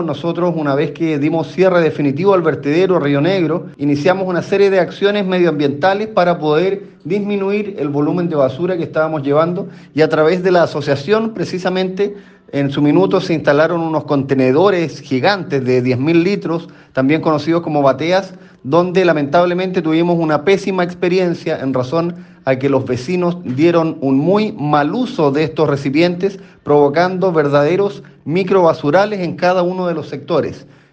Nosotros, una vez que dimos cierre definitivo al vertedero Río Negro, iniciamos una serie de acciones medioambientales para poder disminuir el volumen de basura que estábamos llevando y a través de la asociación, precisamente, en su minuto se instalaron unos contenedores gigantes de 10.000 litros, también conocidos como bateas, donde lamentablemente tuvimos una pésima experiencia en razón a que los vecinos dieron un muy mal uso de estos recipientes, provocando verdaderos microbasurales en cada uno de los sectores.